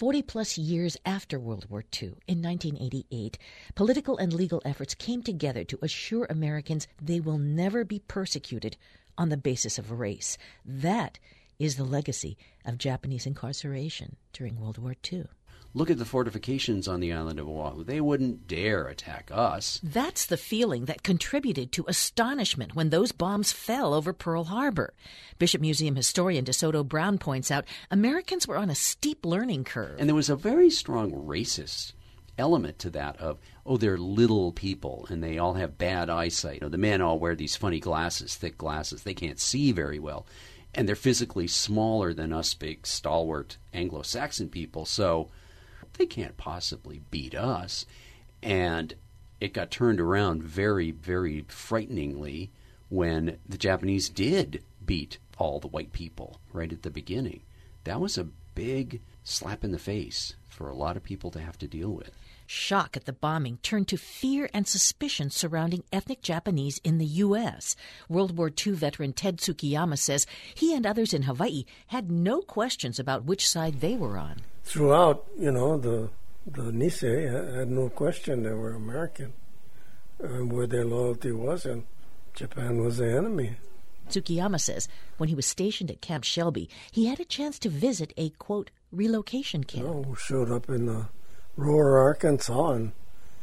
40-plus years after World War II, in 1988, political and legal efforts came together to assure Americans they will never be persecuted on the basis of race. That is the legacy of Japanese incarceration during World War II. Look at the fortifications on the island of Oahu. They wouldn't dare attack us. That's the feeling that contributed to astonishment when those bombs fell over Pearl Harbor. Bishop Museum historian DeSoto Brown points out Americans were on a steep learning curve. And there was a very strong racist element to that of, they're little people and they all have bad eyesight. The men all wear these funny glasses, thick glasses. They can't see very well. And they're physically smaller than us big, stalwart Anglo-Saxon people, so they can't possibly beat us. And it got turned around very, very frighteningly when the Japanese did beat all the white people right at the beginning. That was a big slap in the face for a lot of people to have to deal with. Shock at the bombing turned to fear and suspicion surrounding ethnic Japanese in the U.S. World War II veteran Ted Tsukiyama says he and others in Hawaii had no questions about which side they were on. Throughout, the Nisei had no question they were American and where their loyalty was, and Japan was the enemy. Tsukiyama says when he was stationed at Camp Shelby, he had a chance to visit a, quote, relocation camp. We showed up in Roar, Arkansas, and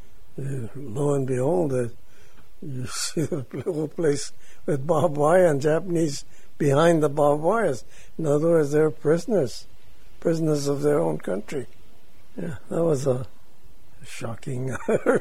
lo and behold, you see the little place with barbed wire and Japanese behind the barbed wires. In other words, they're prisoners of their own country. Yeah, that was a shocking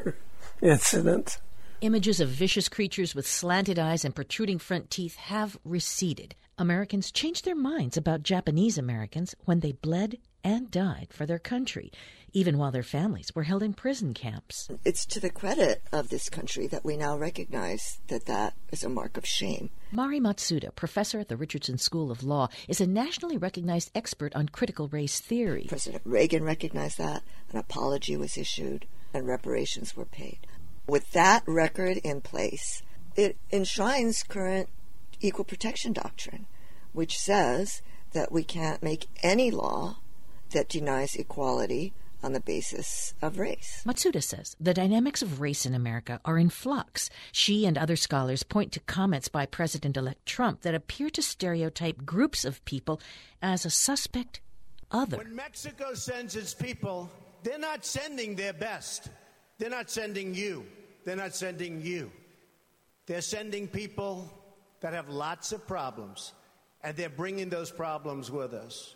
incident. Images of vicious creatures with slanted eyes and protruding front teeth have receded. Americans changed their minds about Japanese Americans when they bled and died for their country, even while their families were held in prison camps. It's to the credit of this country that we now recognize that is a mark of shame. Mari Matsuda, professor at the Richardson School of Law, is a nationally recognized expert on critical race theory. President Reagan recognized that, an apology was issued, and reparations were paid. With that record in place, it enshrines current equal protection doctrine, which says that we can't make any law that denies equality on the basis of race. Matsuda says the dynamics of race in America are in flux. She and other scholars point to comments by President-elect Trump that appear to stereotype groups of people as a suspect other. When Mexico sends its people, they're not sending their best. They're not sending you. They're not sending you. They're sending people that have lots of problems, and they're bringing those problems with us.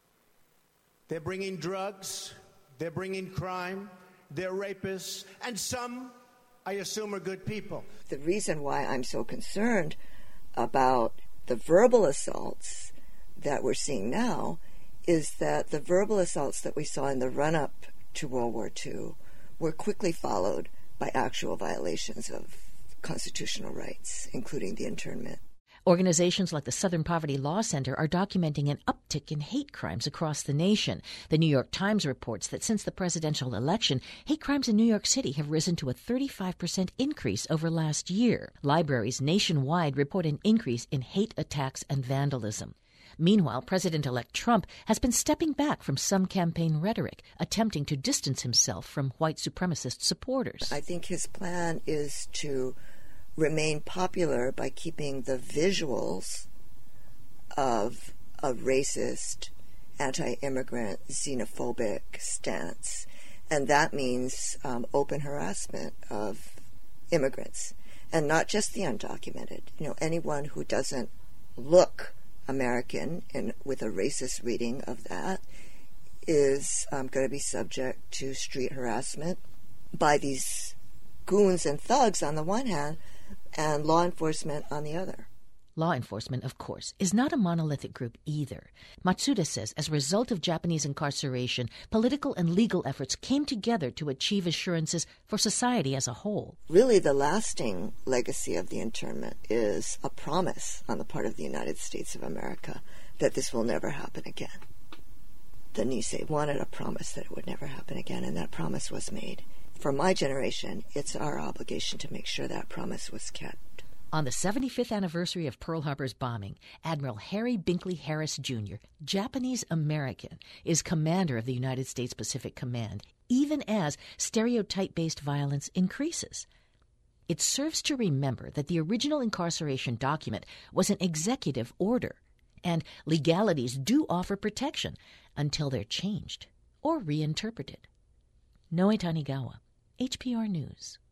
They're bringing drugs, they're bringing crime, they're rapists, and some, I assume, are good people. The reason why I'm so concerned about the verbal assaults that we're seeing now is that the verbal assaults that we saw in the run-up to World War II were quickly followed by actual violations of constitutional rights, including the internment. Organizations like the Southern Poverty Law Center are documenting an uptick in hate crimes across the nation. The New York Times reports that since the presidential election, hate crimes in New York City have risen to a 35% increase over last year. Libraries nationwide report an increase in hate attacks and vandalism. Meanwhile, President-elect Trump has been stepping back from some campaign rhetoric, attempting to distance himself from white supremacist supporters. I think his plan is to remain popular by keeping the visuals of a racist, anti-immigrant, xenophobic stance. And that means open harassment of immigrants, and not just the undocumented. Anyone who doesn't look American and with a racist reading of that is going to be subject to street harassment by these goons and thugs on the one hand, and law enforcement on the other. Law enforcement, of course, is not a monolithic group either. Matsuda says as a result of Japanese incarceration, political and legal efforts came together to achieve assurances for society as a whole. Really, the lasting legacy of the internment is a promise on the part of the United States of America that this will never happen again. The Nisei wanted a promise that it would never happen again, and that promise was made. For my generation, it's our obligation to make sure that promise was kept. On the 75th anniversary of Pearl Harbor's bombing, Admiral Harry Binkley Harris, Jr., Japanese-American, is commander of the United States Pacific Command, even as stereotype-based violence increases. It serves to remember that the original incarceration document was an executive order, and legalities do offer protection until they're changed or reinterpreted. Noe Tanigawa, HPR News.